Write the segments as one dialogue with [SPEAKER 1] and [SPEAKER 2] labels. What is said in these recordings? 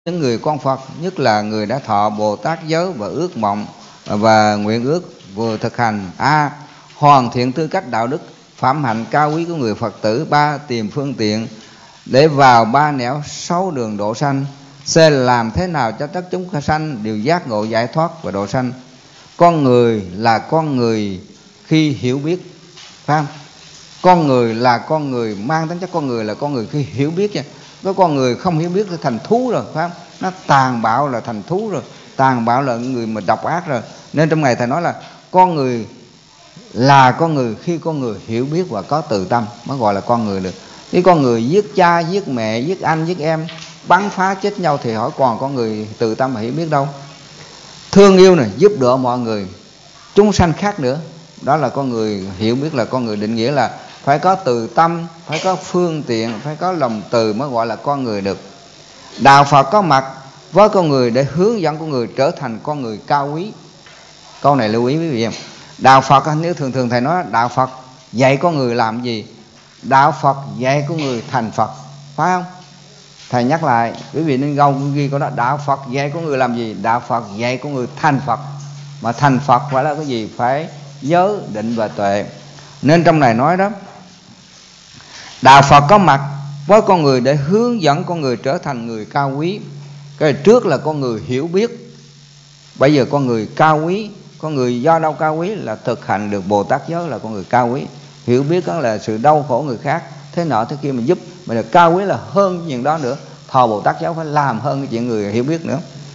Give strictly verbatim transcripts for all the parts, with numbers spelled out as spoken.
[SPEAKER 1] những người con Phật, nhất là người đã thọ Bồ Tát giới và ước mộng và nguyện ước vừa thực hành: A. Hoàn thiện tư cách đạo đức phẩm hạnh cao quý của người Phật tử. Ba. Tìm phương tiện để vào ba nẻo sáu đường độ sanh. C. Làm thế nào cho tất chúng sanh đều giác ngộ giải thoát và độ sanh. Con người là con người khi hiểu biết, phải không? Con người là con người, mang tính chất con người là con người khi hiểu biết nha. Có con người không hiểu biết thì thành thú rồi, phải không? Nó tàn bạo là thành thú rồi, tàn bạo là người mà độc ác rồi. Nên trong này thầy nói là con người là con người khi con người hiểu biết và có từ tâm mới gọi là con người được. Cái con người giết cha, giết mẹ, giết anh, giết em, bắn phá chết nhau thì hỏi còn con người từ tâm và hiểu biết đâu. Thương yêu này, giúp đỡ mọi người, chúng sanh khác nữa, đó là con người hiểu biết, là con người định nghĩa là phải có từ tâm, phải có phương tiện, phải có lòng từ mới gọi là con người được. Đạo Phật có mặt với con người để hướng dẫn con người trở thành con người cao quý. Câu này lưu ý quý vị em. Đạo Phật, nếu thường thường thầy nói đạo Phật dạy con người làm gì? Đạo Phật dạy con người thành Phật, phải không? Thầy nhắc lại, quý vị nên gâu ghi câu đó. Đạo Phật dạy con người làm gì? Đạo Phật dạy con người thành Phật. Mà thành Phật phải là cái gì? Phải giới, định và tuệ. Nên trong này nói đó, đạo Phật có mặt với con người để hướng dẫn con người trở thành người cao quý. Cái trước là con người hiểu biết, bây giờ con người cao quý. Con người do đâu cao quý? Là thực hành được Bồ Tát giới là con người cao quý. Hiểu biết đó là sự đau khổ người khác, thế nọ thế kia mình giúp. Mà được cao quý là hơn chuyện đó nữa. Thọ Bồ Tát giáo phải làm hơn cái chuyện người hiểu biết nữa.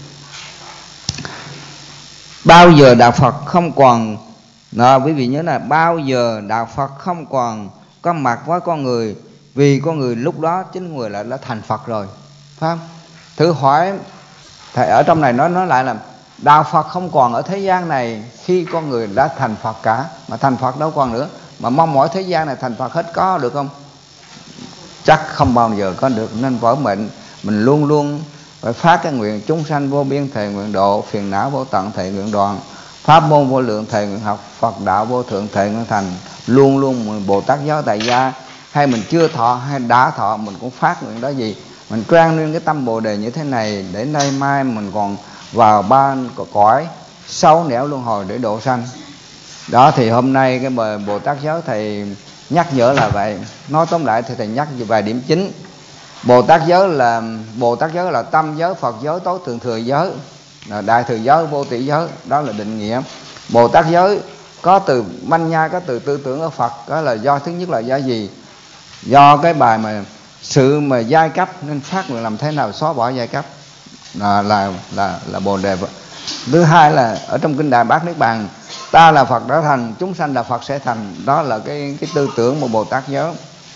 [SPEAKER 1] Bao giờ đạo Phật không còn, đó, quý vị nhớ là bao giờ đạo Phật không còn có mặt với con người, vì con người lúc đó chính người là đã thành Phật rồi, phải không? Thử hỏi thầy ở trong này nói nói lại là đạo Phật không còn ở thế gian này khi con người đã thành Phật cả. Mà thành Phật đâu còn nữa. Mà mong mỏi thế gian này thành Phật hết có được không? Chắc không bao giờ có được. Nên vở mệnh mình luôn luôn phải phát cái nguyện chúng sanh vô biên thệ nguyện độ, phiền não vô tận thệ nguyện đoạn, pháp môn vô lượng thệ nguyện học, Phật đạo vô thượng thệ nguyện thành. Luôn luôn Bồ Tát giáo tại gia, hay mình chưa thọ hay đã thọ, mình cũng phát nguyện đó gì. Mình trang lên cái tâm Bồ Đề như thế này, để nay mai mình còn vào ba cõi sáu nẻo luân hồi để độ sanh. Đó thì hôm nay cái bài Bồ Tát giáo thầy nhắc nhở là vậy. Nói tóm lại thì thầy nhắc vài điểm chính. Bồ Tát giới là Bồ Tát giới là tâm giới, Phật giới, tối thượng thừa giới, đại thừa giới, vô tỷ giới, đó là định nghĩa. Bồ Tát giới có từ manh nha, có từ tư tưởng ở Phật, đó là do thứ nhất là do gì? Do cái bài mà sự mà giai cấp nên phát nguyện làm thế nào xóa bỏ giai cấp, là là là, là Bồ Đề. Thứ hai là ở trong kinh Đại Bát Niết Bàn, ta là Phật đã thành, chúng sanh là Phật sẽ thành, đó là cái cái tư tưởng của Bồ Tát giới.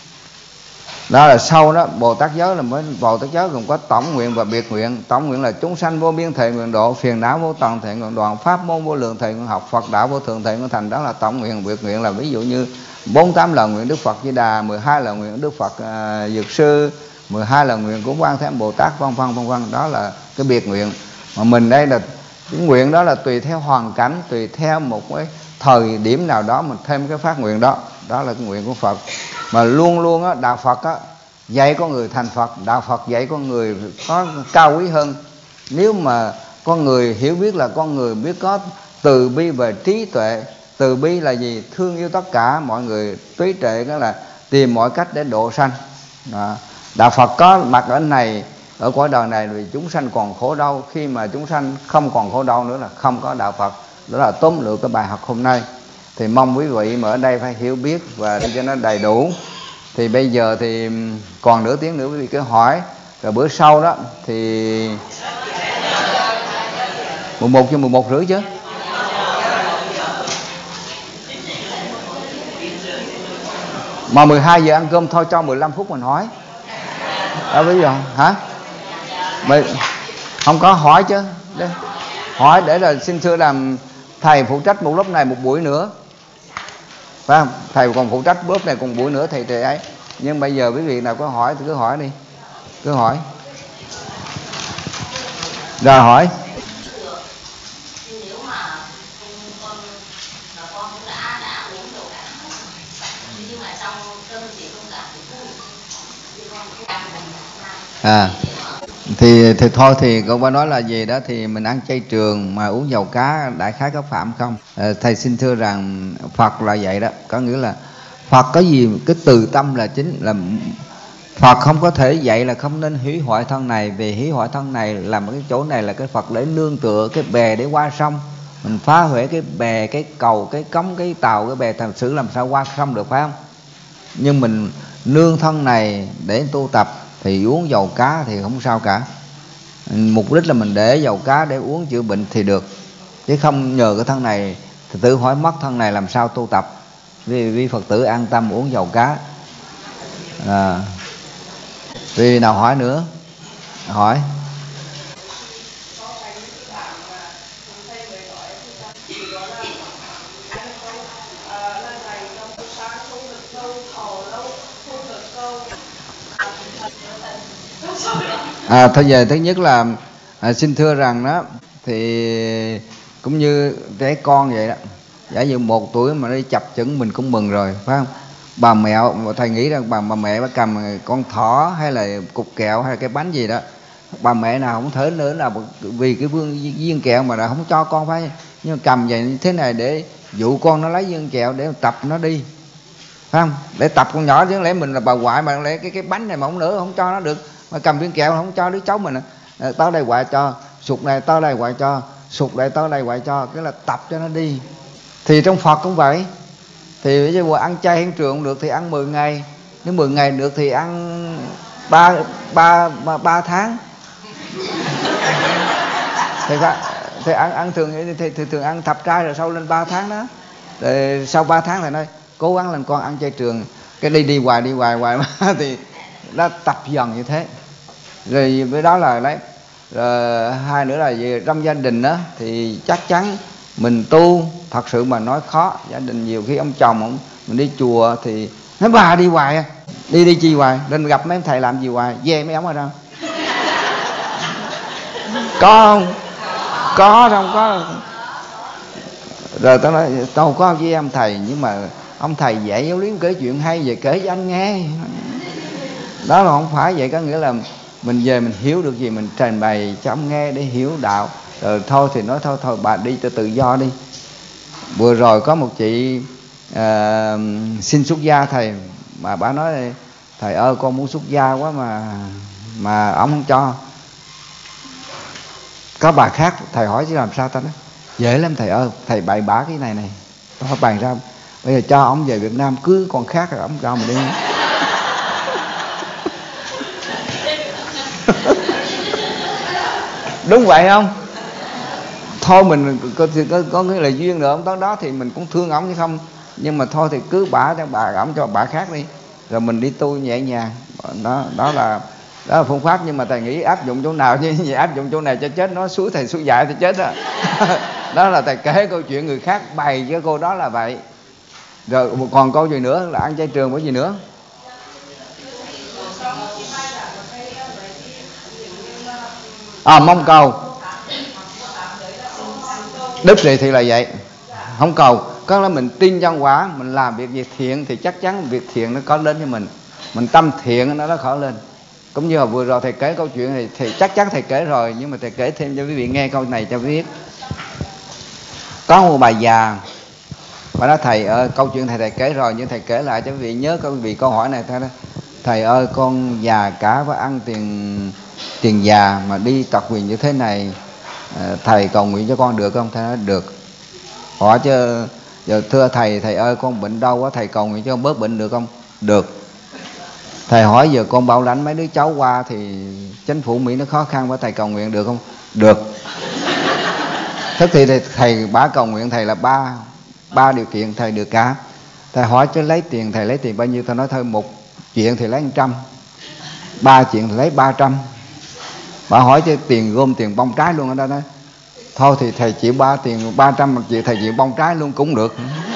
[SPEAKER 1] Đó là sau đó Bồ Tát giới là mới Bồ Tát giới gồm có tổng nguyện và biệt nguyện. Tổng nguyện là chúng sanh vô biên thệ nguyện độ, phiền não vô tận thệ nguyện đoạn, pháp môn vô lượng thệ nguyện học, Phật đạo vô thượng thệ nguyện thành, đó là tổng nguyện. Biệt nguyện là ví dụ như bốn mươi tám là nguyện Đức Phật Di Đà, mười hai là nguyện Đức Phật uh, Dược Sư, mười hai là nguyện của Quan Thế Âm Bồ Tát, vân vân vân vân. Đó là cái biệt nguyện. Mà mình đây là cái nguyện đó là tùy theo hoàn cảnh, tùy theo một cái thời điểm nào đó mình thêm cái phát nguyện đó. Đó là cái nguyện của Phật. Mà luôn luôn á, đạo Phật á dạy con người thành Phật, đạo Phật dạy con người có cao quý hơn. Nếu mà con người hiểu biết là con người biết có từ bi và trí tuệ. Từ bi là gì? Thương yêu tất cả mọi người. Trí tuệ đó là tìm mọi cách để độ sanh. Đó. Đạo Phật có mặt ở này, ở cõi đời này vì chúng sanh còn khổ đau. Khi mà chúng sanh không còn khổ đau nữa là không có đạo Phật. Đó là tóm lược cái bài học hôm nay. Thì mong quý vị mà ở đây phải hiểu biết và để cho nó đầy đủ. Thì bây giờ thì còn nửa tiếng nữa quý vị cứ hỏi. Rồi bữa sau đó thì mười một cho mười một rưỡi chứ. Mà mười hai giờ ăn cơm thôi, cho mười lăm phút mình hỏi. Đó bây giờ hả? Mày không có hỏi chứ. Đây. Hỏi để là xin thưa làm thầy phụ trách một lớp này một buổi nữa. Phải không? Thầy còn phụ trách lớp này còn buổi nữa thầy thầy ấy. Nhưng bây giờ quý vị nào có hỏi thì cứ hỏi đi. Cứ hỏi. Rồi hỏi. À, thì thì thôi thì cậu ba nói là gì đó thì mình ăn chay trường mà uống dầu cá đại khái có phạm không? À, thầy xin thưa rằng Phật là vậy đó, có nghĩa là Phật có gì cái từ tâm là chính, là Phật không có thể dạy là không nên hủy hoại thân này, vì hủy hoại thân này là một cái chỗ này là cái Phật để nương tựa, cái bè để qua sông, mình phá huệ cái bè, cái cầu, cái cống, cái tàu, cái bè thật sự làm sao qua sông được, phải không? Nhưng mình nương thân này để tu tập thì uống dầu cá thì không sao cả. Mục đích là mình để dầu cá để uống chữa bệnh thì được, chứ không nhờ cái thân này thì tự hỏi mất thân này làm sao tu tập. Vì, vì Phật tử an tâm uống dầu cá. À, vì nào hỏi nữa? Hỏi. À, thôi về thứ nhất là à, xin thưa rằng đó thì cũng như trẻ con vậy đó, giả dụ một tuổi mà đi chập chững mình cũng mừng rồi, phải không? Bà mẹo, thầy nghĩ rằng bà, bà mẹ bà cầm con thỏ hay là cục kẹo hay là cái bánh gì đó, bà mẹ nào không thể nữa là vì cái vương viên kẹo mà là không cho con, phải, nhưng cầm vậy như thế này để dụ con nó lấy viên kẹo để tập nó đi, phải không? Để tập con nhỏ, chứ lẽ mình là bà ngoại mà lẽ cái cái bánh này mà không nữa không cho nó được, mà cầm viên kẹo không cho đứa cháu mình à, tới đây ngoại cho, sụt này tới đây ngoại cho, sụt đây tới đây ngoại cho, cái là tập cho nó đi. Thì trong Phật cũng vậy, thì bây giờ ăn chay hiện trường được thì ăn mười ngày, nếu mười ngày được thì ăn ba ba ba, ba tháng. Thì, thì ăn ăn thường thì, thì thường ăn thập trai rồi sau lên ba tháng đó. Rồi sau ba tháng thì nói cố gắng làm con ăn chay trường, cái đi đi hoài đi hoài hoài thì nó tập dần như thế. Rồi với đó là đấy. Rồi hai nữa là về trong gia đình đó thì chắc chắn mình tu thật sự mà nói khó. Gia đình nhiều khi ông chồng ông, mình đi chùa thì nói bà đi hoài à, đi đi chi hoài, nên gặp mấy ông thầy làm gì hoài, về mấy ông ở đâu? Có không? Có không? Có. Rồi tao nói tao có với ông thầy, nhưng mà ông thầy dạy giáo lý kể chuyện hay về kể cho anh nghe. Đó là không phải vậy, có nghĩa là mình về mình hiểu được gì mình trình bày cho ông nghe để hiểu đạo. Rồi thôi thì nói thôi thôi bà đi cho tự do đi. Vừa rồi có một chị à, xin xuất gia thầy, mà bà nói thầy ơi con muốn xuất gia quá mà mà ông không cho. Có bà khác thầy hỏi chứ làm sao ta nói dễ lắm thầy ơi, thầy bày bả cái này này, tôi bàn ra bây giờ cho ông về Việt Nam cưới con khác rồi ông cho mình đi. Đúng vậy không? Thôi mình có, có, có nghĩa là duyên được ông tới đó thì mình cũng thương ông chứ không, nhưng mà thôi thì cứ bả cho bà ổng cho bà khác đi, rồi mình đi tu nhẹ nhàng. Đó đó là đó là phương pháp, nhưng mà thầy nghĩ áp dụng chỗ nào như vậy, áp dụng chỗ này cho chết, nó suối thầy suối dạy thì chết đó. Đó là thầy kể câu chuyện người khác bày với cô đó là vậy. Rồi còn câu gì nữa là ăn chay trường với gì nữa? À, mong cầu. Đức gì thì là vậy, không cầu. Có là mình tin trong quả, mình làm việc gì thiện thì chắc chắn việc thiện nó có lên cho mình. Mình tâm thiện nó nó khỏi lên. Cũng như là vừa rồi thầy kể câu chuyện này thì chắc chắn thầy kể rồi, nhưng mà thầy kể thêm cho quý vị nghe câu này cho biết. Có một bà già, bà nói thầy ơi, câu chuyện thầy thầy kể rồi nhưng thầy kể lại cho quý vị nhớ quý vị câu hỏi này thôi đó. Thầy ơi con già cả và ăn tiền tiền già mà đi tật quyền như thế này, thầy cầu nguyện cho con được không? Thầy nói được. Hỏi chứ giờ thưa thầy, thầy ơi con bệnh đau quá, thầy cầu nguyện cho con bớt bệnh được không? Được. Thầy hỏi giờ con bảo lãnh mấy đứa cháu qua thì chính phủ Mỹ nó khó khăn quá, thầy cầu nguyện được không? Được. Thế thì thầy, thầy bả cầu nguyện thầy là ba ba điều kiện thầy được cả. Thầy hỏi chứ lấy tiền, thầy lấy tiền bao nhiêu? Thầy nói thôi một chuyện thì lấy một trăm, ba chuyện thì lấy ba trăm. Bà hỏi chứ tiền gom tiền bông trái luôn ở đó đó. Thôi thì thầy chịu ba tiền ba trăm mà chịu thầy chịu bông trái luôn cũng được.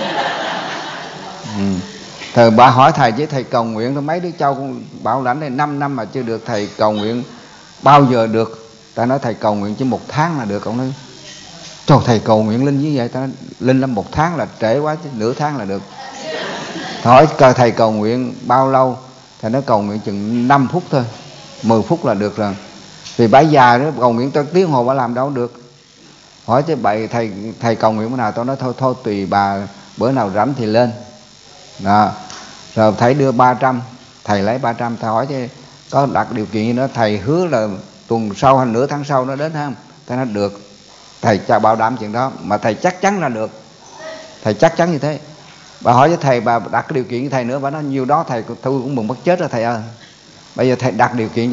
[SPEAKER 1] Ừ. Thầy bà hỏi thầy chứ thầy cầu nguyện thôi mấy đứa cháu bảo lãnh này năm năm mà chưa được, thầy cầu nguyện bao giờ được? Ta nói thầy cầu nguyện chứ một tháng là được. Ông nói trời, thầy cầu nguyện linh như vậy, ta nói linh là một tháng là trễ quá chứ nửa tháng là được. Hỏi thầy cầu nguyện bao lâu? Thầy nói cầu nguyện chừng năm phút thôi, mười phút là được rồi. Vì bà già đó cầu nguyện tới tiếng hồ bà làm đâu được. Hỏi chứ bậy thầy thầy cầu nguyện bữa nào, tôi nói thôi thôi tùy bà, bữa nào rảnh thì lên. Đó. Rồi thầy đưa ba trăm, thầy lấy ba trăm, thầy hỏi chứ có đặt điều kiện gì nữa, thầy hứa là tuần sau hay nửa tháng sau nó đến không? Thầy nói được. Thầy cho bảo đảm chuyện đó, mà thầy chắc chắn là được. Thầy chắc chắn như thế. Bà hỏi với thầy, bà đặt điều kiện với thầy nữa, bà nói nhiều đó thầy tôi cũng mừng mất chết rồi thầy ơi. Bây giờ thầy đặt điều kiện